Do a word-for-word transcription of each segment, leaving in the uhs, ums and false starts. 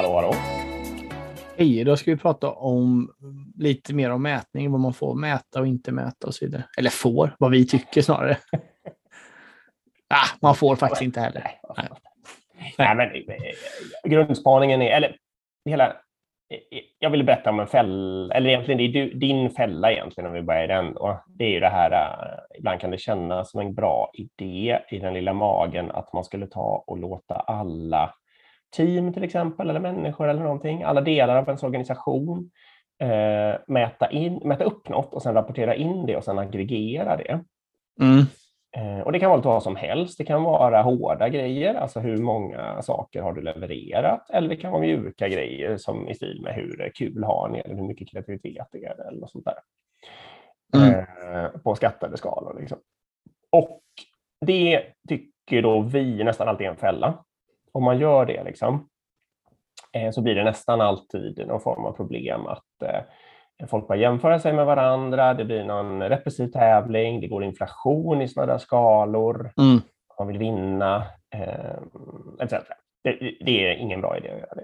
Hallå, hallå. Hej, då ska vi prata om lite mer om mätning, vad man får mäta och inte mäta och så vidare. Eller får, vad vi tycker snarare. ah, man får faktiskt inte heller. Nej, Nej. Nej, men grundspaningen är, eller hela, jag vill berätta om en fälla, eller egentligen det är du, din fälla egentligen om vi börjar den. Och det är ju det här, ibland kan det kännas som en bra idé i den lilla magen att man skulle ta och låta alla team till exempel, eller människor eller någonting, alla delar av ens organisation eh, mäta, in, mäta upp något och sen rapportera in det och sen aggregera det. Mm. Eh, och det kan vara vad som helst. Det kan vara hårda grejer, alltså hur många saker har du levererat, eller det kan vara mjuka grejer som i stil med hur kul har ni eller hur mycket kreativitet det är eller något sånt där. Mm. Eh, på skattade skalor liksom. Och det tycker då vi nästan alltid är en fälla. Om man gör det liksom, eh, så blir det nästan alltid någon form av problem att eh, folk börjar jämföra sig med varandra, det blir någon repressiv tävling, det går inflation i sådana där skalor, mm. man vill vinna, eh, et cetera. Det, det är ingen bra idé att göra det.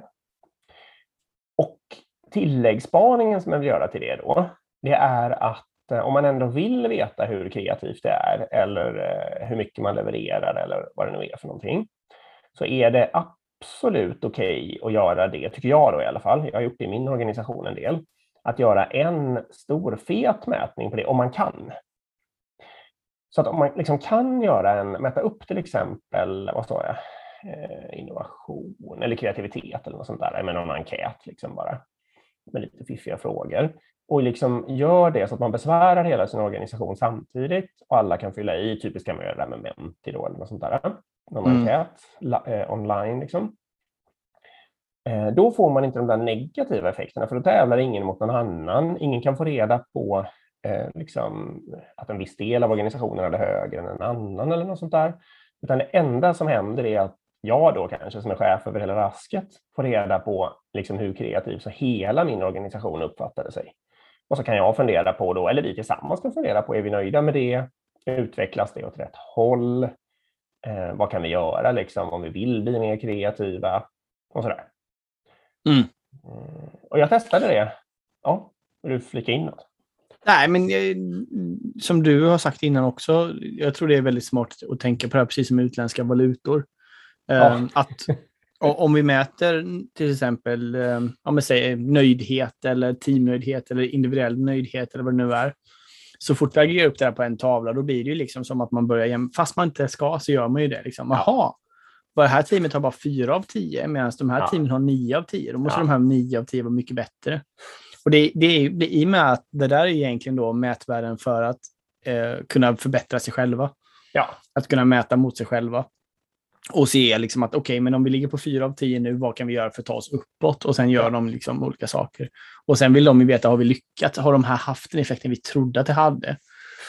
Och tilläggsspaningen som jag vill göra till det då, det är att eh, om man ändå vill veta hur kreativt det är eller eh, hur mycket man levererar eller vad det nu är för någonting, så är det absolut okej att göra det, tycker jag då i alla fall. Jag har gjort det i min organisation en del. Att göra en stor fet mätning på det, om man kan. Så att om man liksom kan göra en, mäta upp till exempel, vad står jag, eh, innovation eller kreativitet eller något sånt där, med någon enkät liksom bara, med lite fiffiga frågor. Och liksom gör det så att man besvärar hela sin organisation samtidigt och alla kan fylla i, typiskt kan man göra det med Menti då eller något sånt där. Någon mm. enkät eh, online liksom. Eh, då får man inte de där negativa effekterna, för då tävlar ingen mot någon annan. Ingen kan få reda på eh, liksom, att en viss del av organisationen är högre än en annan eller något sånt där. Utan det enda som händer är att jag då kanske som är chef över hela rasket får reda på liksom, hur kreativ så hela min organisation uppfattade sig. Och så kan jag fundera på då, eller vi tillsammans kan fundera på, är vi nöjda med det? Utvecklas det åt rätt håll? Eh, vad kan vi göra liksom, om vi vill bli mer kreativa? Och sådär. Mm. Mm. Och jag testade det. Ja, vill du flika in något? Nej, men jag, som du har sagt innan också, jag tror det är väldigt smart att tänka på det här, precis som utländska valutor. Ja. Eh, att om vi mäter till exempel eh, om man säger nöjdhet eller teamnöjdhet eller individuell nöjdhet eller vad det nu är, så fort vi aggregerar upp det här på en tavla, då blir det ju liksom som att man börjar jäm- fast man inte ska, så gör man ju det liksom. Jaha, ja. Det här teamet har bara fyra av tio, medan de här ja. teamen har nio av tio. Då måste ja. de här nio av tio vara mycket bättre. Och det, det är det, i och med att det där är egentligen då mätvärden för att eh, kunna förbättra sig själva. Ja. Att kunna mäta mot sig själva. Och se liksom att okej, okay, men om vi ligger på fyra av tio nu, vad kan vi göra för att ta oss uppåt? Och sen gör ja. de liksom olika saker. Och sen vill de ju veta, har vi lyckats? Har de här haft den effekten vi trodde att det hade?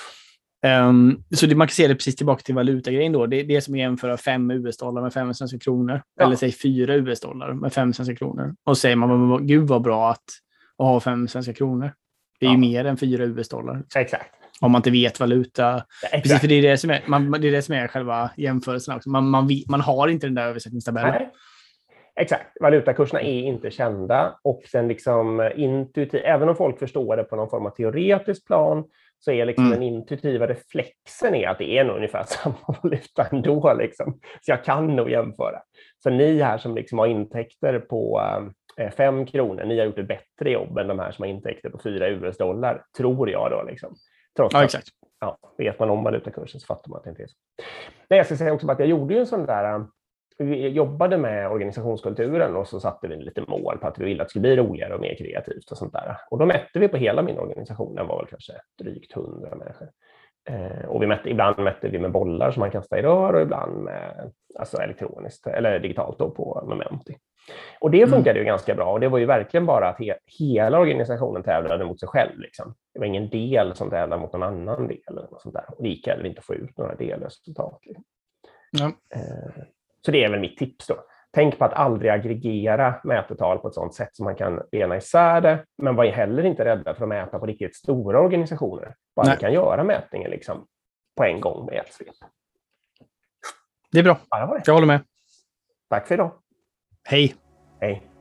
Um, så det, man kan se det precis tillbaka till valutagrejen då. Det är det som jämför fem U S-dollar med fem svenska kronor. Ja. Eller säg fyra U S-dollar med fem svenska kronor. Och säger man, gud vad bra att, att ha fem svenska kronor. Det är ja. ju mer än fyra U S-dollar. Exakt. Om man inte vet valuta. Ja, precis, för det är det som är, man, det är det som är själva jämförelsen också. Man, man, man har inte den där översättningstabellen. Nej. Exakt. Valutakurserna är inte kända. Och sen liksom intuitivt, även om folk förstår det på någon form av teoretisk plan, så är liksom mm. den intuitiva reflexen är att det är nog ungefär samma valuta ändå. Liksom. Så jag kan nog jämföra. Så ni här som liksom har intäkter på eh, fem kronor, ni har gjort ett bättre jobb än de här som har intäkter på fyra U S-dollar, tror jag då. Liksom. Trots ja, att, exakt. Ja, vet man om valutakursen så fattar man att det inte är så. Nej, jag ska säga också att jag gjorde ju en sån där... Vi jobbade med organisationskulturen och så satte vi lite mål på att vi ville att det skulle bli roligare och mer kreativt och sånt där. Och då mätte vi på hela min organisation, den var väl kanske drygt hundra människor. Eh, och vi mätte, ibland mätte vi med bollar som man kastar i rör och ibland med, alltså elektroniskt eller digitalt då på med Menti. Och det funkade mm. ju ganska bra, och det var ju verkligen bara att he- hela organisationen tävlade mot sig själv. Liksom. Det var ingen del som tävlade mot någon annan del eller något sånt där. Och det gick heller inte att få ut några delresultat. Liksom. Mm. Eh, Så det är väl mitt tips då. Tänk på att aldrig aggregera mätetal på ett sådant sätt som man kan bena isär det. Men var heller inte rädda för att mäta på riktigt stora organisationer. Bara Nej. vi kan göra mätningen liksom på en gång med ett svep. Det är bra. Ja, det var det. Jag håller med. Tack för idag. Hej. Hej.